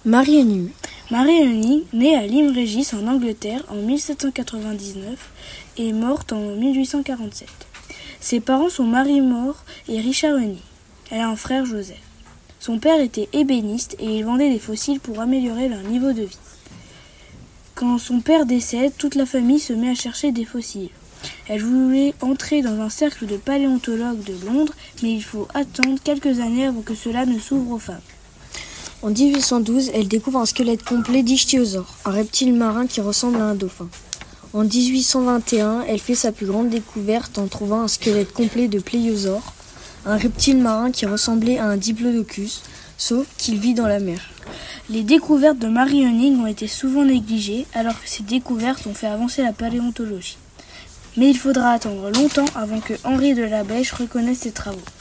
Marie Henning. Marie Henning, née à Lyme-Régis en Angleterre en 1799 et est morte en 1847. Ses parents sont Marie More et Richard Henning. Elle a un frère Joseph. Son père était ébéniste et il vendait des fossiles pour améliorer leur niveau de vie. Quand son père décède, toute la famille se met à chercher des fossiles. Elle voulait entrer dans un cercle de paléontologues de Londres, mais il faut attendre quelques années avant que cela ne s'ouvre aux femmes. En 1812, elle découvre un squelette complet d'ichthyosaure, un reptile marin qui ressemble à un dauphin. En 1821, elle fait sa plus grande découverte en trouvant un squelette complet de pléiosaure, un reptile marin qui ressemblait à un diplodocus, sauf qu'il vit dans la mer. Les découvertes de Marie Henning ont été souvent négligées, alors que ces découvertes ont fait avancer la paléontologie. Mais il faudra attendre longtemps avant que Henri de Labèche reconnaisse ses travaux.